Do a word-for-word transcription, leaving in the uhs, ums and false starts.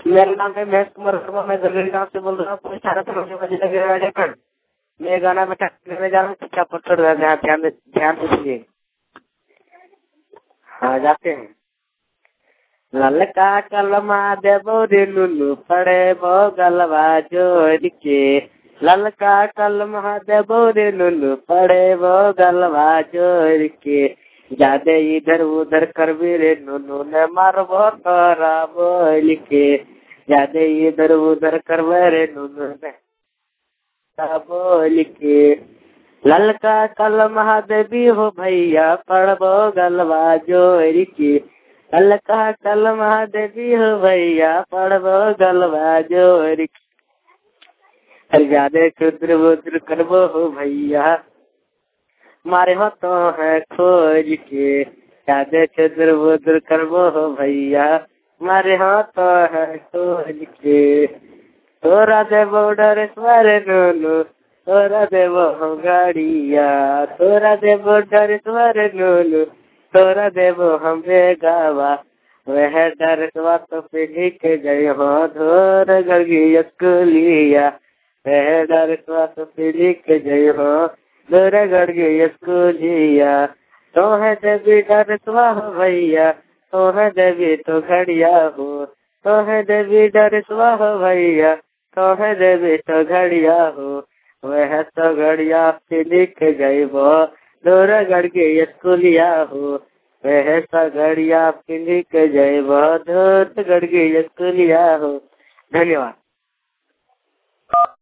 मेरा नाम है महेश कुमार वर्मा। मैं दलगढ़ी गाँव से बोल रहा हूँ। पुलिस थाना झारखंड। मैं गाना में करने जा रहा हूँ। शिक्षा पत्थर ध्यान ध्यान से सुनिए। हाँ, जाते हैं। ललका कलमा देबो रे नुनु पड़े बो गलवा जोड़ के। ललका कलमा देबो रे नुनु पड़े बो गलवा जोड़ के। जादे इधर उधर करबी रे नुनु ने मारबो तोरा बोल के। जादे इधर उधर करबे रे नुनु ने बोल के। ललका कलमा देवी हो भैया पड़बो गलवा जोड़ के। ललका कलमा देवी हो भैया पड़बो गलवा जोड़ के। जादे क्षुद्र बुद्र करबो हो भैया मारे हो तो है खोज के। जादे क्षुद्र बुद्र करबो हो भैया मारे हो तो है खोज के। तोरा देवो डर स्वर नूनू तोरा देवो हम गाड़िया। तोरा देवो डर स्वर नूनू तोरा देवो हम बेगावा। वह डर तो पीढ़ी के जय हो धोर गढ़ी स्कूलिया। वह डर तो पीढ़ी के जय हो धोर गढ़ी स्कूलिया। तो है देवी डर स्वाह भैया तो है देवी तो घड़िया हो। तो है देवी डर स्वाह भैया तो है देवी तो घड़िया हो। वह तो घड़िया पीढ़ी के जय हो धोर गढ़ी स्कूलिया हो। वह सगड़िया पिंडी के जय बहुत गड़गी स्कूलिया हो। धन्यवाद।